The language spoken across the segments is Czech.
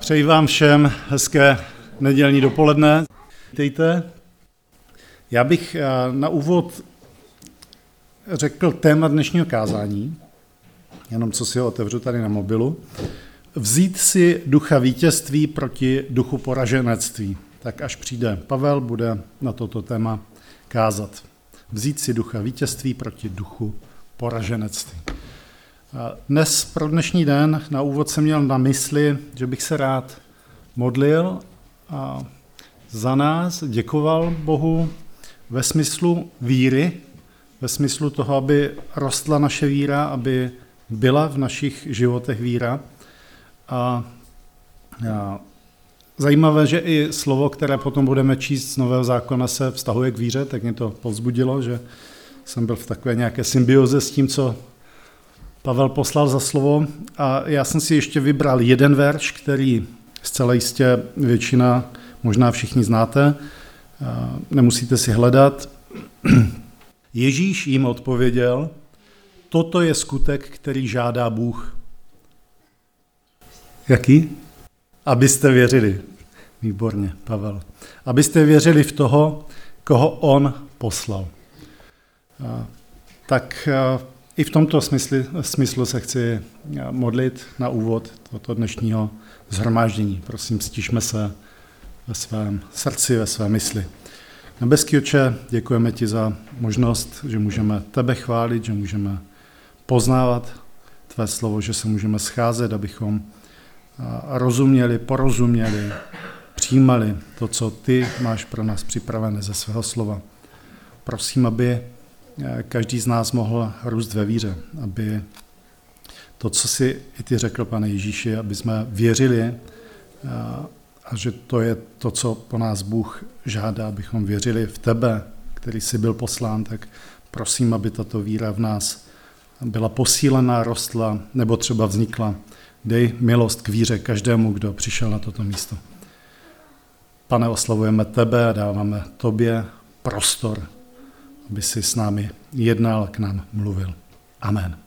Přeji vám všem hezké nedělní dopoledne. Vítejte. Já bych na úvod řekl téma dnešního kázání, jenom co si ho otevřu tady na mobilu. Vzít si ducha vítězství proti duchu poraženectví. Tak až přijde Pavel, bude na toto téma kázat. Vzít si ducha vítězství proti duchu poraženectví. Dnes pro dnešní den na úvod jsem měl na mysli, že bych se rád modlil a za nás děkoval Bohu ve smyslu víry, ve smyslu toho, aby rostla naše víra, aby byla v našich životech víra. A zajímavé, že i slovo, které potom budeme číst z Nového zákona, se vztahuje k víře, tak mě to povzbudilo, že jsem byl v takové nějaké symbioze s tím, co Pavel poslal za slovo. A já jsem si ještě vybral jeden verš, který zcela jistě většina, možná všichni znáte, nemusíte si hledat. Ježíš jim odpověděl, toto je skutek, který žádá Bůh. Jaký? Abyste věřili. Výborně, Pavel. Abyste věřili v toho, koho on poslal. Tak i v tomto smyslu se chci modlit na úvod tohoto dnešního shromáždění. Prosím, stišme se ve svém srdci, ve své mysli. Nebeský Otče, děkujeme ti za možnost, že můžeme tebe chválit, že můžeme poznávat tvé slovo, že se můžeme scházet, abychom rozuměli, porozuměli, přijímali to, co ty máš pro nás připravené ze svého slova. Prosím, aby každý z nás mohl růst ve víře, aby to, co si i ty řekl, Pane Ježíši, aby jsme věřili a že to je to, co po nás Bůh žádá, abychom věřili v tebe, který jsi byl poslán, tak prosím, aby tato víra v nás byla posílená, rostla nebo třeba vznikla. Dej milost k víře každému, kdo přišel na toto místo. Pane, oslavujeme tebe a dáváme tobě prostor, aby si s námi jednal a k nám mluvil. Amen.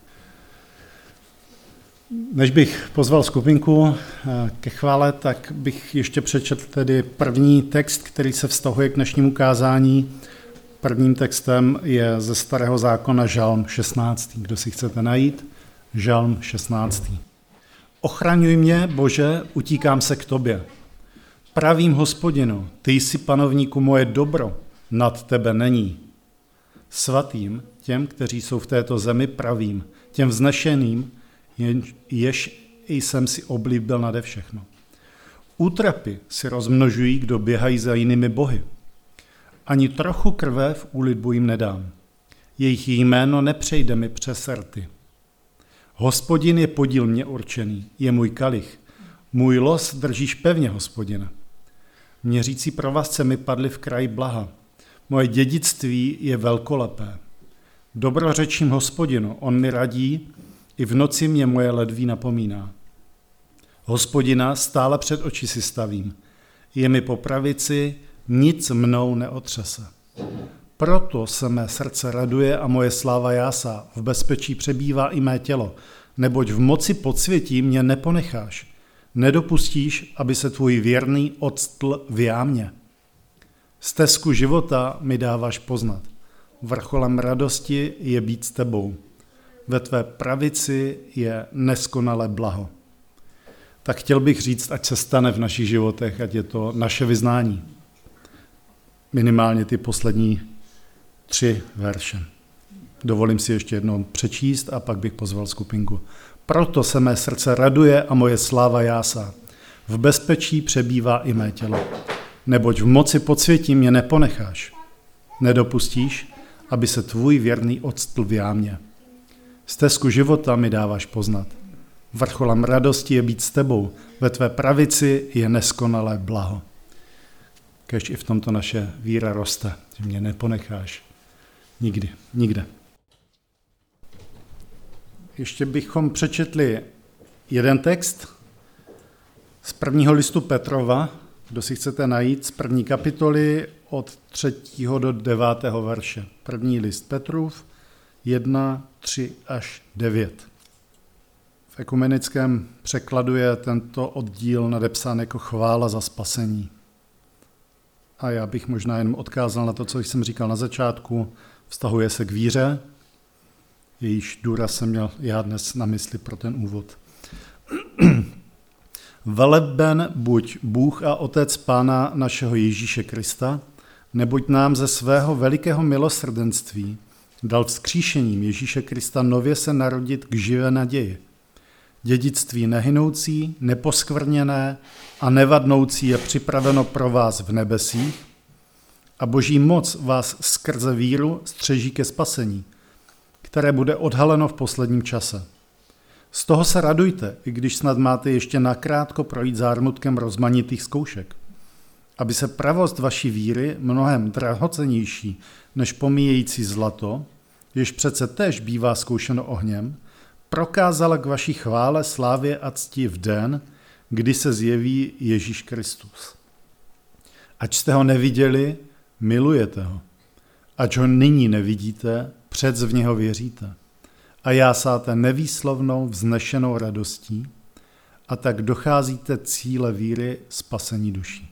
Než bych pozval skupinku ke chvále, tak bych ještě přečetl tedy první text, který se vztahuje k dnešnímu kázání. Prvním textem je ze Starého zákona Žalm 16. Kdo si chcete najít? Žalm 16. Ochraňuj mě, Bože, utíkám se k tobě. Pravím Hospodinu, ty jsi panovníku moje dobro, nad tebe není. Svatým, těm, kteří jsou v této zemi pravým, těm vznešeným, jež jsem si oblíbil nade všechno. Útrapy si rozmnožují, kdo běhají za jinými bohy. Ani trochu krve v úlitbu jim nedám. Jejich jméno nepřejde mi přes rty. Hospodin je podíl mě určený, je můj kalich. Můj los držíš pevně, Hospodine. Měřící provazce mi padly v kraji blaha. Moje dědictví je velkolepé. Dobrořečím Hospodinu, on mi radí, i v noci mě moje ledví napomíná. Hospodina stále před oči si stavím. Je mi po pravici, nic mnou neotřese. Proto se mé srdce raduje a moje sláva jásá. V bezpečí přebývá i mé tělo, neboť v moci podsvětí mě neponecháš. Nedopustíš, aby se tvůj věrný octl v jámě. Stezku života mi dáváš poznat. Vrcholem radosti je být s tebou. Ve tvé pravici je neskonalé blaho. Tak chtěl bych říct, ať se stane v našich životech, ať je to naše vyznání. Minimálně ty poslední 3 verše. Dovolím si ještě jednou přečíst a pak bych pozval skupinku. Proto se mé srdce raduje a moje sláva jásá. V bezpečí přebývá i mé tělo. Neboť v moci podsvětí mě neponecháš. Nedopustíš, aby se tvůj věrný octl v jámě. Stezku života mi dáváš poznat. Vrcholem radosti je být s tebou. Ve tvé pravici je neskonalé blaho. Kéž i v tomto naše víra roste, že mě neponecháš. Nikdy, nikde. Ještě bychom přečetli jeden text z prvního listu Petrova, kdo si chcete najít, z 1. kapitoly od 3. do 9. verše. První list Petrův, 1, 3 až 9. V ekumenickém překladu je tento oddíl nadepsán jako chvála za spasení. A já bych možná jen odkázal na to, co jsem říkal na začátku, vztahuje se k víře, jejíž důraz jsem měl já dnes na mysli pro ten úvod. Veleben buď Bůh a Otec Pána našeho Ježíše Krista, neboť nám ze svého velikého milosrdenství dal vzkříšením Ježíše Krista nově se narodit k živé naději. Dědictví nehynoucí, neposkvrněné a nevadnoucí je připraveno pro vás v nebesích a Boží moc vás skrze víru střeží ke spasení, které bude odhaleno v posledním čase. Z toho se radujte, i když snad máte ještě nakrátko projít zármutkem rozmanitých zkoušek, aby se pravost vaší víry, mnohem drahocennější než pomíjející zlato, jež přece též bývá zkoušeno ohněm, prokázala k vaší chvále, slávě a cti v den, kdy se zjeví Ježíš Kristus. Ač jste ho neviděli, milujete ho. Ač ho nyní nevidíte, přec v něho věříte. A jásáte nevýslovnou vznešenou radostí a tak docházíte cíle víry spasení duší.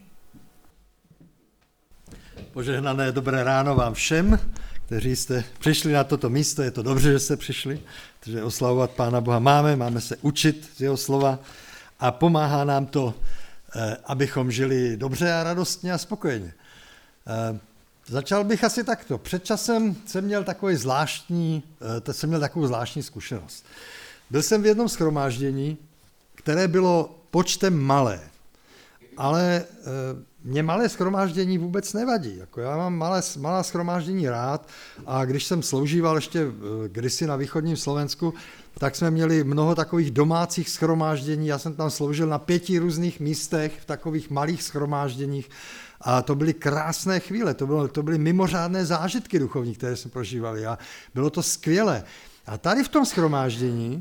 Požehnané dobré ráno vám všem, kteří jste přišli na toto místo. Je to dobře, že jste přišli, protože oslavovat Pána Boha máme se učit z jeho slova a pomáhá nám to, abychom žili dobře a radostně a spokojeně. Začal bych asi takto. Před časem jsem měl takovou zvláštní zkušenost. Byl jsem v jednom shromáždění, které bylo počtem malé, ale mě malé shromáždění vůbec nevadí. Jako já mám malá shromáždění rád a když jsem sloužíval ještě kdysi na východním Slovensku, tak jsme měli mnoho takových domácích shromáždění. Já jsem tam sloužil na 5 různých místech v takových malých shromážděních a to byly krásné chvíle, to byly mimořádné zážitky duchovní, které jsme prožívali a bylo to skvělé. A tady v tom shromáždění,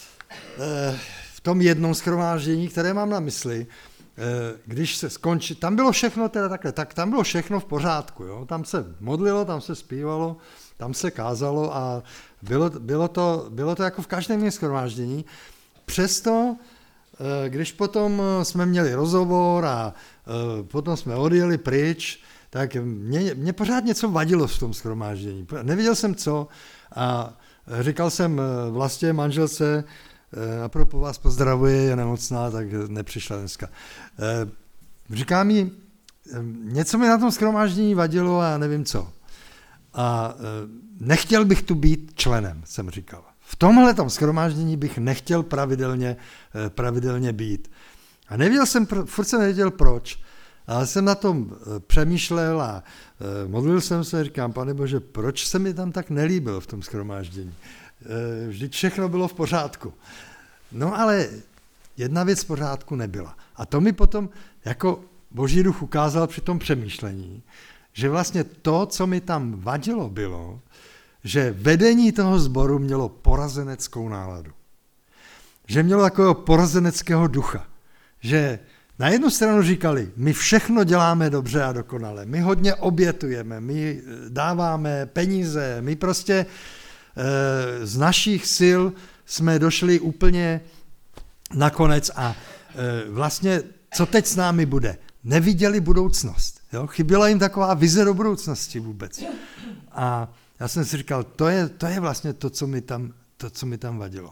v tom jednom shromáždění, které mám na mysli, když se skončí, tam bylo všechno teda takhle, tak tam bylo všechno v pořádku, jo? Tam se modlilo, tam se zpívalo, tam se kázalo a bylo to jako v každém shromáždění. Přesto, když potom jsme měli rozhovor a potom jsme odjeli pryč, tak mě pořád něco vadilo v tom shromáždění. Nevěděl jsem co a říkal jsem vlastně manželce, apropo vás pozdravuje, je nemocná, tak nepřišla dneska. Říká mi, něco mi na tom shromáždění vadilo a nevím co. A nechtěl bych tu být členem, jsem říkal. V tomhletom shromáždění bych nechtěl pravidelně být. A furt jsem nevěděl proč. Ale jsem na tom přemýšlel a modlil jsem se, říkám, Pane Bože, proč se mi tam tak nelíbilo v tom shromáždění? Vždyť všechno bylo v pořádku. No ale jedna věc v pořádku nebyla. A to mi potom jako Boží duch ukázal při tom přemýšlení, že vlastně to, co mi tam vadilo, bylo, že vedení toho sboru mělo porazeneckou náladu. Že mělo takového porazeneckého ducha. Že na jednu stranu říkali, my všechno děláme dobře a dokonale, my hodně obětujeme, my dáváme peníze, my prostě z našich sil jsme došli úplně nakonec a vlastně co teď s námi bude? Neviděli budoucnost. Jo? Chyběla jim taková vize do budoucnosti vůbec. A já jsem si říkal, to je vlastně to, co mi tam vadilo.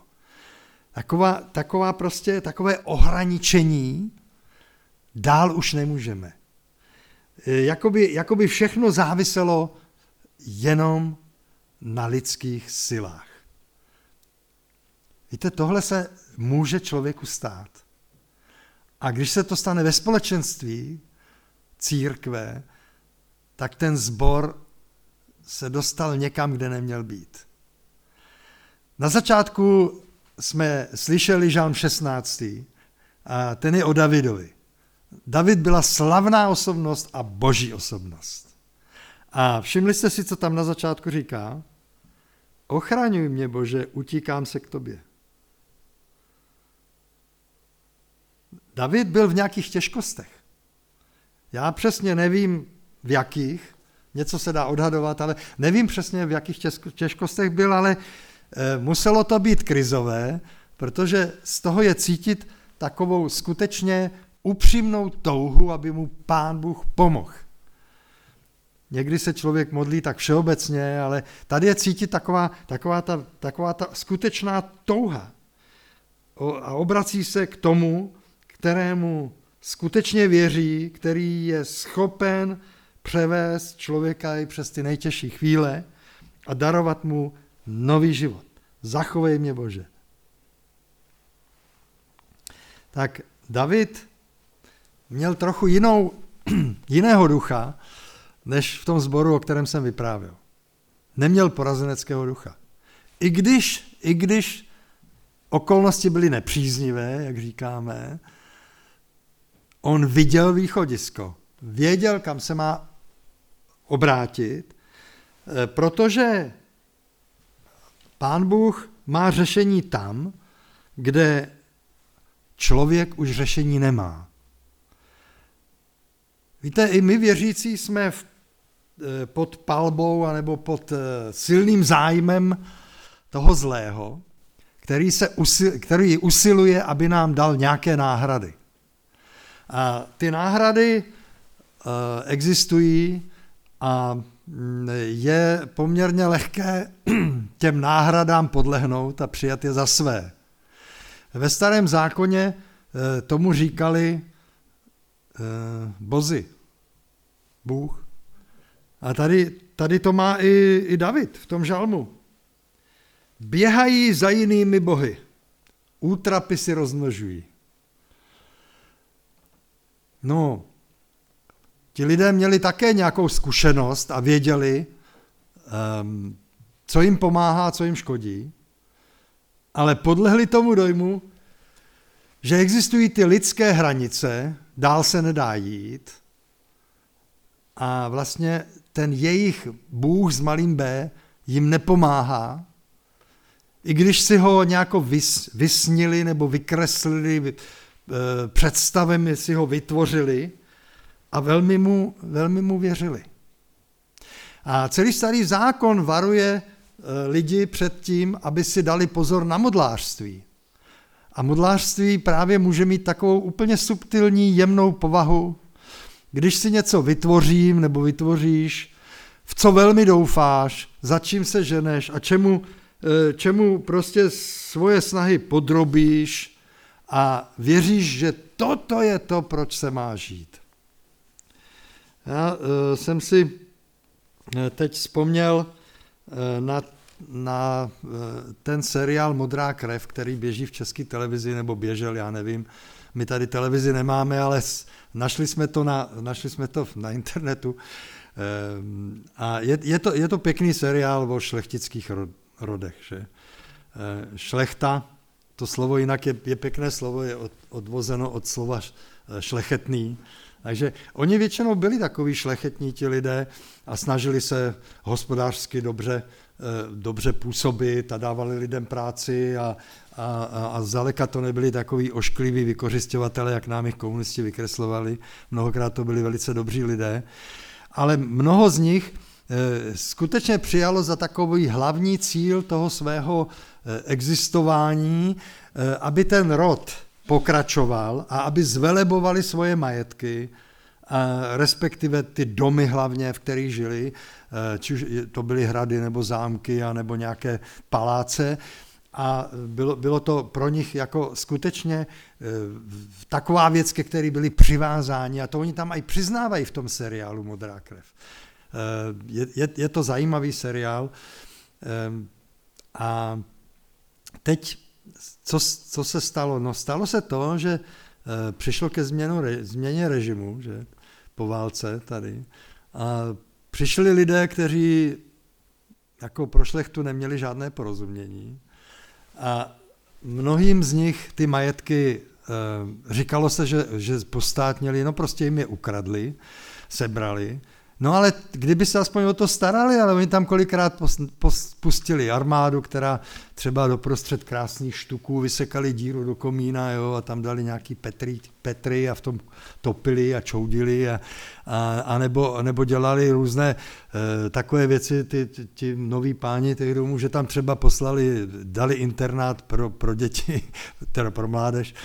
Takové ohraničení, dál už nemůžeme. Jakoby všechno záviselo jenom na lidských silách. Víte, tohle se může člověku stát. A když se to stane ve společenství církve, tak ten sbor se dostal někam, kde neměl být. Na začátku jsme slyšeli Žalm 16. A ten je o Davidovi. David byla slavná osobnost a boží osobnost. A všimli jste si, co tam na začátku říká? Ochraňuj mě, Bože, utíkám se k tobě. David byl v nějakých těžkostech. Já přesně nevím, v jakých, něco se dá odhadovat, ale nevím přesně, v jakých těžkostech byl, ale muselo to být krizové, protože z toho je cítit takovou skutečně upřímnou touhu, aby mu Pán Bůh pomohl. Někdy se člověk modlí tak všeobecně, ale tady je cítit taková ta skutečná touha. A obrací se k tomu, kterému skutečně věří, který je schopen převést člověka i přes ty nejtěžší chvíle a darovat mu nový život. Zachovej mě, Bože. Tak David měl trochu jiného ducha, než v tom sboru, o kterém jsem vyprávěl. Neměl porazeneckého ducha. I když okolnosti byly nepříznivé, jak říkáme, on viděl východisko. Věděl, kam se má obrátit, protože Pán Bůh má řešení tam, kde člověk už řešení nemá. Víte, i my věřící jsme pod palbou anebo pod silným zájmem toho zlého, který usiluje, aby nám dal nějaké náhrady. A ty náhrady existují a je poměrně lehké těm náhradám podlehnout a přijat je za své. Ve Starém zákoně tomu říkali bozy, Bůh. A tady to má i David v tom žalmu. Běhají za jinými bohy, útrapy si rozmnožují. No, ti lidé měli také nějakou zkušenost a věděli, co jim pomáhá, co jim škodí, ale podlehli tomu dojmu, že existují ty lidské hranice, dál se nedá jít a vlastně ten jejich Bůh s malým B jim nepomáhá, i když si ho nějako vysnili nebo vykreslili, představemi si ho vytvořili a velmi mu věřili. A celý Starý zákon varuje lidi před tím, aby si dali pozor na modlářství. A modlářství právě může mít takovou úplně subtilní, jemnou povahu, když si něco vytvořím nebo vytvoříš, v co velmi doufáš, za čím se ženeš a čemu prostě svoje snahy podrobíš a věříš, že toto je to, proč se má žít. Já jsem si teď vzpomněl na ten seriál Modrá krev, který běží v České televizi, nebo běžel, já nevím. My tady televizi nemáme, ale našli jsme to na internetu. A je to pěkný seriál o šlechtických rodech. Že? Šlechta, to slovo jinak je pěkné slovo, je odvozeno od slova šlechetný. Takže oni většinou byli takový šlechetní ti lidé a snažili se hospodářsky dobře působit a dávali lidem práci a zdaleka to nebyli takový oškliví vykořisťovatelé, jak nám jich komunisti vykreslovali. Mnohokrát to byli velice dobří lidé. Ale mnoho z nich skutečně přijalo za takový hlavní cíl toho svého existování, aby ten rod pokračoval a aby zvelebovali svoje majetky, respektive ty domy hlavně, v kterých žili, či už to byly hrady nebo zámky a nebo nějaké paláce. A bylo to pro nich jako skutečně taková věc, ke které byli přivázáni a to oni tam i přiznávají v tom seriálu Modrá krev. Je to zajímavý seriál. A teď, co se stalo? No stalo se to, že přišlo ke změně režimu, že po válce tady. A přišli lidé, kteří jako pro šlechtu neměli žádné porozumění. A mnohým z nich ty majetky, říkalo se, že postátněli, no prostě jim je ukradli, sebrali. No ale kdyby se aspoň o to starali, ale oni tam kolikrát pustili armádu, která třeba doprostřed krásných štuků vysekali díru do komína, jo, a tam dali nějaký petry a v tom topili a čoudili a nebo dělali různé takové věci, ti noví páni těch domů, že tam třeba dali internát pro děti, teda pro mládež,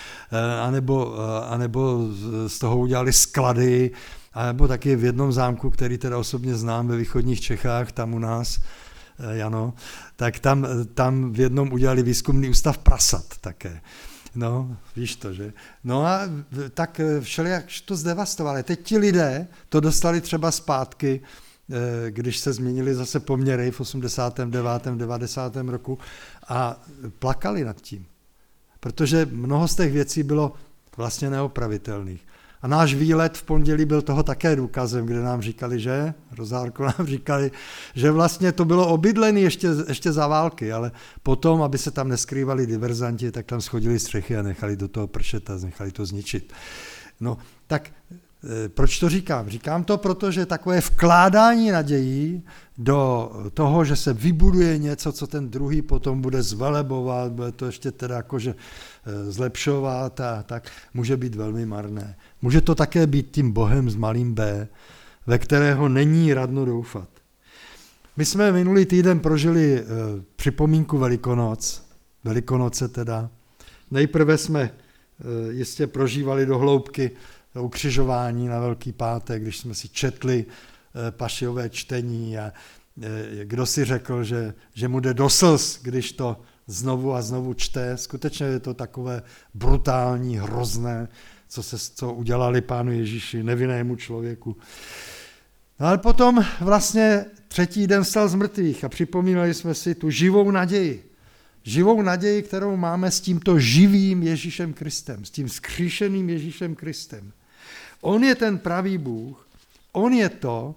anebo z toho udělali sklady, a nebo taky v jednom zámku, který teda osobně znám ve východních Čechách, tam u nás, Jano, tak tam v jednom udělali výzkumný ústav prasat také. No, víš to, že? No a tak všelijak to zdevastovali. Teď ti lidé to dostali třeba zpátky, když se změnili zase poměry v 89. 90. roku a plakali nad tím. Protože mnoho z těch věcí bylo vlastně neopravitelných. A náš výlet v pondělí byl toho také důkazem, kde nám říkali, že, Rozárko nám říkali, že vlastně to bylo obydlené ještě za války, ale potom, aby se tam neskrývali diverzanti, tak tam schodili střechy a nechali do toho pršet a nechali to zničit. No, tak proč to říkám? Říkám to, protože takové vkládání nadějí do toho, že se vybuduje něco, co ten druhý potom bude zvelebovat, bude to ještě teda jakože zlepšovat a tak, může být velmi marné. Může to také být tím Bohem s malým B, ve kterého není radno doufat. My jsme minulý týden prožili připomínku Velikonoce teda. Nejprve jsme jistě prožívali do hloubky ukřižování na Velký pátek, když jsme si četli Pašiové čtení a kdo si řekl, že mu jde do slz, když to znovu a znovu čte. Skutečně je to takové brutální, hrozné, co udělali Pánu Ježíši, nevinnému člověku. No ale potom vlastně třetí den vstal z mrtvých a připomínali jsme si tu živou naději. Živou naději, kterou máme s tímto živým Ježíšem Kristem, s tím vzkříšeným Ježíšem Kristem. On je ten pravý Bůh, on je to,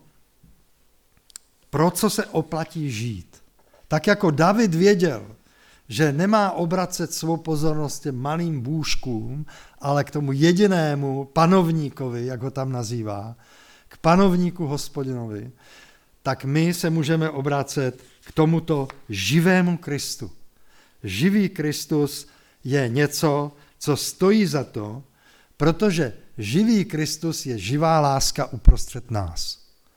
pro co se oplatí žít. Tak jako David věděl, že nemá obracet svou pozornost těm malým bůžkům, ale k tomu jedinému panovníkovi, jak ho tam nazývá, k panovníku Hospodinovi, tak my se můžeme obracet k tomuto živému Kristu. Živý Kristus je něco, co stojí za to, protože živý Kristus je živá láska uprostřed nás.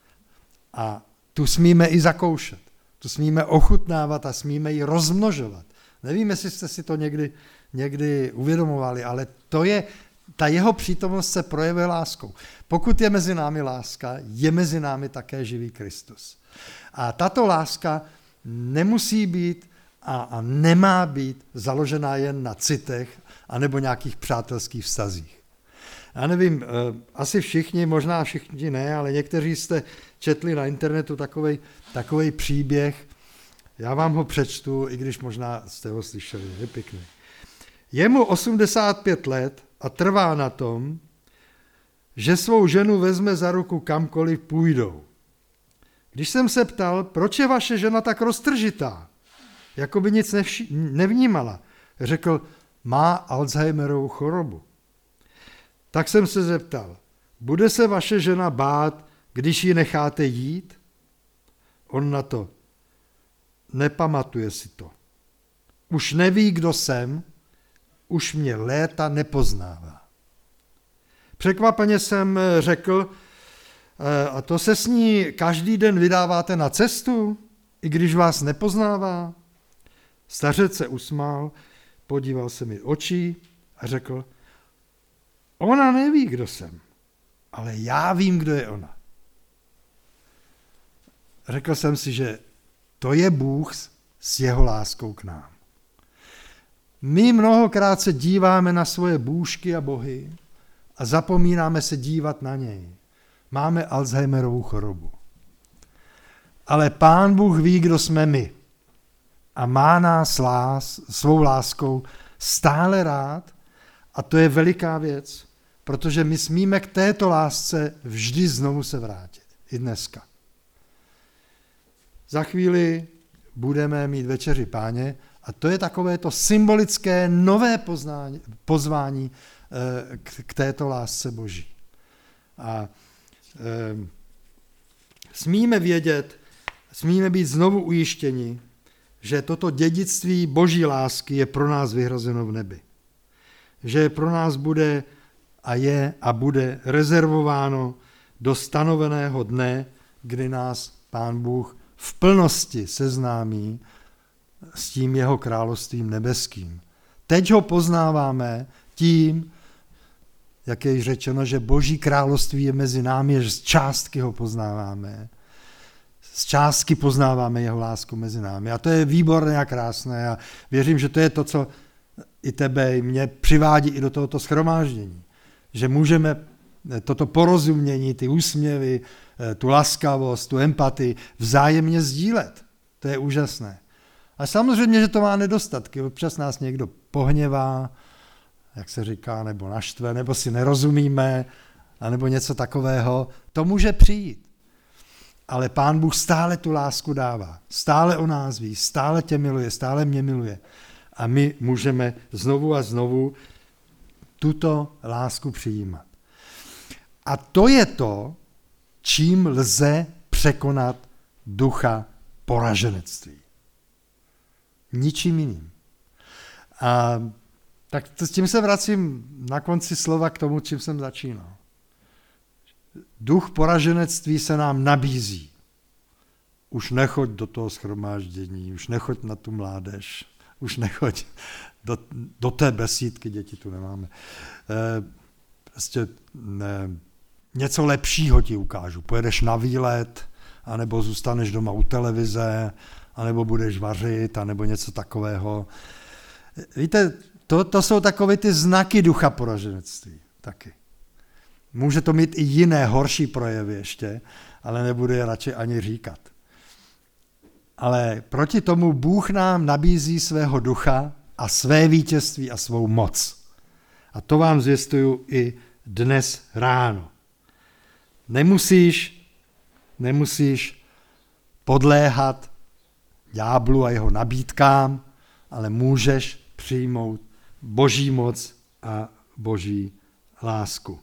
A tu smíme i zakoušet, tu smíme ochutnávat a smíme ji rozmnožovat. Nevím, jestli jste si to někdy uvědomovali, ale ta jeho přítomnost se projevuje láskou. Pokud je mezi námi láska, je mezi námi také živý Kristus. A tato láska nemusí být a nemá být založená jen na citech anebo nějakých přátelských vztazích. Já nevím, asi všichni, možná všichni ne, ale někteří jste četli na internetu takovej příběh. Já vám ho přečtu, i když možná jste ho slyšeli, je pěkný. Je mu 85 let a trvá na tom, že svou ženu vezme za ruku kamkoliv půjdou. Když jsem se ptal, proč je vaše žena tak roztržitá, jako by nic nevnímala, řekl, má Alzheimerovu chorobu. Tak jsem se zeptal, bude se vaše žena bát, když ji necháte jít? On na to, nepamatuje si to. Už neví, kdo jsem, už mě léta nepoznává. Překvapeně jsem řekl, a to se s ní každý den vydáváte na cestu, i když vás nepoznává? Stařec se usmál, podíval se mi očí a řekl, ona neví, kdo jsem, ale já vím, kdo je ona. Řekl jsem si, že to je Bůh s jeho láskou k nám. My mnohokrát se díváme na svoje bůžky a bohy a zapomínáme se dívat na něj. Máme Alzheimerovu chorobu. Ale Pán Bůh ví, kdo jsme my a má nás svou láskou stále rád a to je veliká věc, protože my smíme k této lásce vždy znovu se vrátit. I dneska. Za chvíli budeme mít večeři Páně a to je takové to symbolické nové pozvání k této lásce Boží. A smíme vědět, smíme být znovu ujištěni, že toto dědictví Boží lásky je pro nás vyhrazeno v nebi. Že pro nás bude a je a bude rezervováno do stanoveného dne, kdy nás Pán Bůh v plnosti seznámí s tím jeho královstvím nebeským. Teď ho poznáváme tím, jak je již řečeno, že Boží království je mezi námi, že z částky ho poznáváme. Z částky poznáváme jeho lásku mezi námi. A to je výborné a krásné a věřím, že to je to, co i tebe, i mě přivádí i do tohoto shromáždění. Že můžeme toto porozumění, ty úsměvy, tu laskavost, tu empatii vzájemně sdílet. To je úžasné. A samozřejmě, že to má nedostatky. Občas nás někdo pohněvá, jak se říká, nebo naštve, nebo si nerozumíme, anebo něco takového. To může přijít. Ale Pán Bůh stále tu lásku dává. Stále o nás ví, stále tě miluje, stále mě miluje. A my můžeme znovu a znovu tuto lásku přijímat. A to je to, čím lze překonat ducha poraženectví. Ničím jiným. A tak s tím se vracím na konci slova k tomu, čím jsem začínal. Duch poraženectví se nám nabízí. Už nechoď do toho shromáždění, už nechoď na tu mládež, už nechoď do té besídky, děti tu nemáme. Prostě něco lepšího ti ukážu. Pojedeš na výlet, anebo zůstaneš doma u televize, anebo budeš vařit, anebo něco takového. Víte, to jsou takové ty znaky ducha poraženectví taky. Může to mít i jiné, horší projevy ještě, ale nebudu je radši ani říkat. Ale proti tomu Bůh nám nabízí svého ducha a své vítězství a svou moc. A to vám zvěstuju i dnes ráno. Nemusíš podléhat ďáblu a jeho nabídkám, ale můžeš přijmout Boží moc a Boží lásku.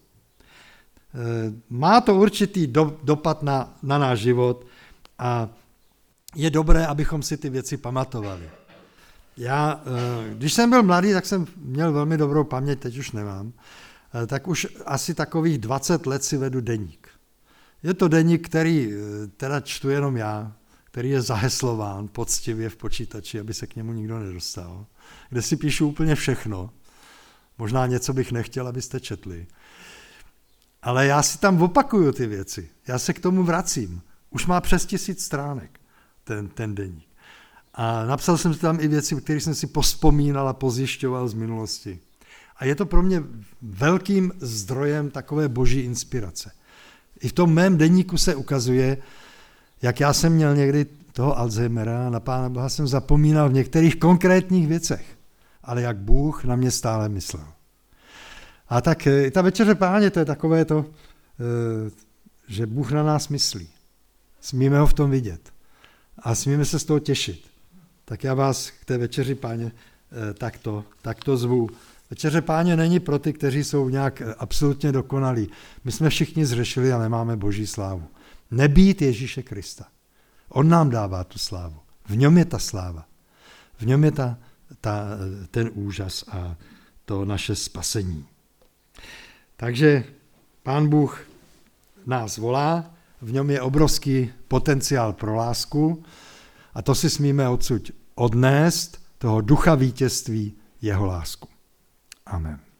Má to určitý dopad na náš život a je dobré, abychom si ty věci pamatovali. Já, když jsem byl mladý, tak jsem měl velmi dobrou paměť, teď už nemám, tak už asi takových 20 let si vedu deník. Je to deník, který teda čtu jenom já, který je zaheslován poctivě v počítači, aby se k němu nikdo nedostal, kde si píšu úplně všechno. Možná něco bych nechtěl, abyste četli. Ale já si tam opakuju ty věci. Já se k tomu vracím. Už má přes 1000 stránek ten deník. A napsal jsem tam i věci, které jsem si povzpomínal a pozjišťoval z minulosti. A je to pro mě velkým zdrojem takové boží inspirace. I v tom mém deníku se ukazuje, jak já jsem měl někdy toho Alzheimera a na Pána Boha jsem zapomínal v některých konkrétních věcech, ale jak Bůh na mě stále myslel. A tak ta večeře Páně, to je takové to, že Bůh na nás myslí. Smíme ho v tom vidět a smíme se z toho těšit. Tak já vás k té večeři Páně takto zvu. Večeře Páně není pro ty, kteří jsou nějak absolutně dokonalí. My jsme všichni zřešili a nemáme boží slávu. Nebýt Ježíše Krista. On nám dává tu slávu. V něm je ta sláva. V něm je ten úžas a to naše spasení. Takže Pán Bůh nás volá, v něm je obrovský potenciál pro lásku a to si smíme odsud odnést, toho ducha vítězství, jeho lásku. Amen.